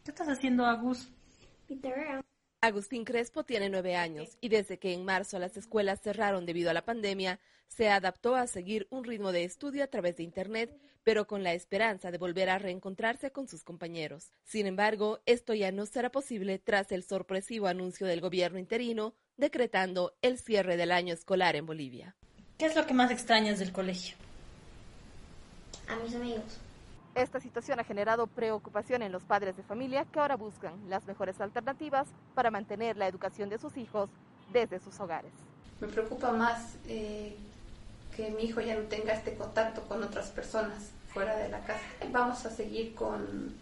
¿Qué estás haciendo, Agus? Agustín Crespo tiene 9 años y desde que en marzo las escuelas cerraron debido a la pandemia, se adaptó a seguir un ritmo de estudio a través de Internet, pero con la esperanza de volver a reencontrarse con sus compañeros. Sin embargo, esto ya no será posible tras el sorpresivo anuncio del gobierno interino decretando el cierre del año escolar en Bolivia. ¿Qué es lo que más extrañas del colegio? A mis amigos. Esta situación ha generado preocupación en los padres de familia que ahora buscan las mejores alternativas para mantener la educación de sus hijos desde sus hogares. Me preocupa más que mi hijo ya no tenga este contacto con otras personas fuera de la casa. Vamos a seguir con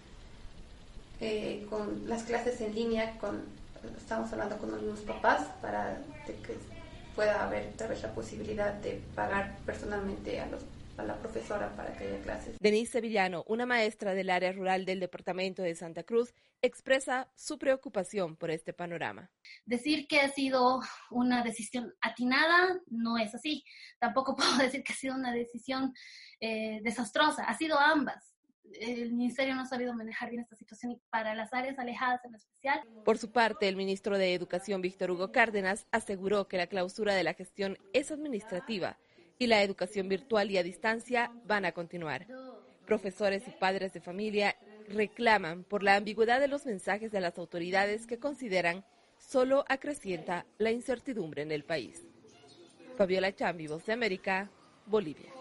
las clases en línea, estamos hablando con algunos papás para que pueda haber tal vez la posibilidad de pagar personalmente a la profesora para que haya clases. Denise Sevillano, una maestra del área rural del departamento de Santa Cruz, expresa su preocupación por este panorama. Decir que ha sido una decisión atinada no es así. Tampoco puedo decir que ha sido una decisión desastrosa. Ha sido ambas. El ministerio no ha sabido manejar bien esta situación y para las áreas alejadas en especial. Por su parte, el ministro de Educación, Víctor Hugo Cárdenas, aseguró que la clausura de la gestión es administrativa y la educación virtual y a distancia van a continuar. Profesores y padres de familia reclaman por la ambigüedad de los mensajes de las autoridades que consideran solo acrecienta la incertidumbre en el país. Fabiola Chambi, Voz de América, Bolivia.